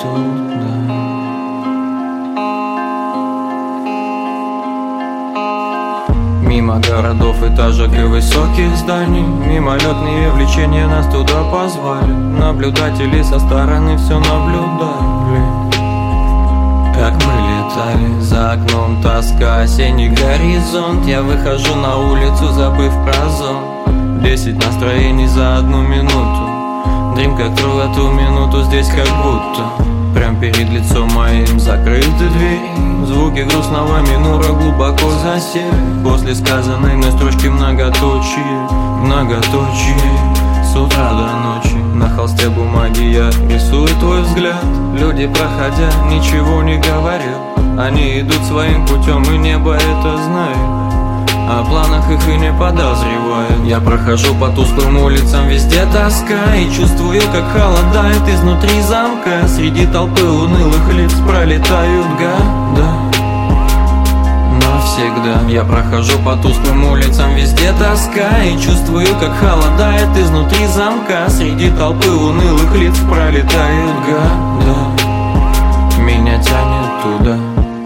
сюда. Мимо городов, этажек и высоких зданий, мимолетные влечения нас туда позвали. Наблюдатели со стороны все наблюдали, как мы летали. За окном тоска, осенний горизонт. Я выхожу на улицу, забыв про зон. 10 настроений за 1 минуту. Дрим как тру в эту минуту здесь как будто. Прям перед лицом моим закрыты двери. Звуки грустного минора глубоко засели. После сказанной мной строчки многоточие, многоточие. С утра до ночи на холсте бумаги я рисую твой взгляд. Люди, проходя, ничего не говорят. Они идут своим путем, и небо это знает. О планах их и не подозревают. Я прохожу по тусклым улицам, везде тоска. И чувствую, как холодает изнутри замка. Среди толпы унылых лиц пролетают года навсегда. Я прохожу по тусклым улицам, везде тоска. И чувствую, как холодает изнутри замка. Среди толпы унылых лиц пролетают года. Меня тянет туда.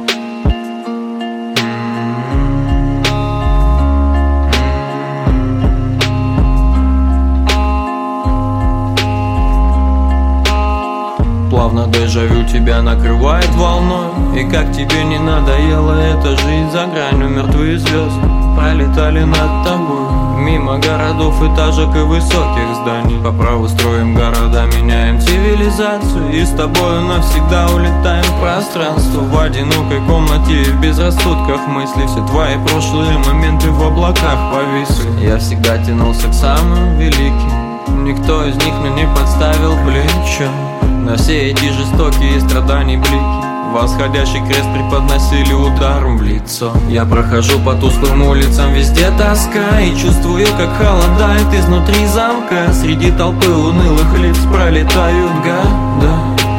Плавно дежавю тебя накрывает волной. И как тебе не надоело эта жизнь за гранью. Мертвые звезды пролетали над тобой. Мимо городов, этажек и высоких зданий. По праву строим города, меняем цивилизацию. И с тобою навсегда улетаем в пространство. В одинокой комнате и в безрассудках мыслей. Все твои прошлые моменты в облаках повисли. Я всегда тянулся к самым великим. Никто из них мне не подставил плечо. На все эти жестокие страданий блики восходящий крест преподносили ударом в лицо. Я прохожу по тусклым улицам, везде тоска. И чувствую, как холодает изнутри замка. Среди толпы унылых лиц пролетают года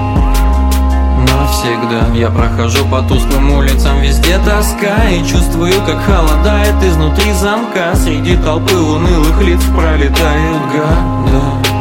навсегда. Я прохожу по тусклым улицам, везде тоска. И чувствую, как холодает изнутри замка. Среди толпы унылых лиц пролетают года.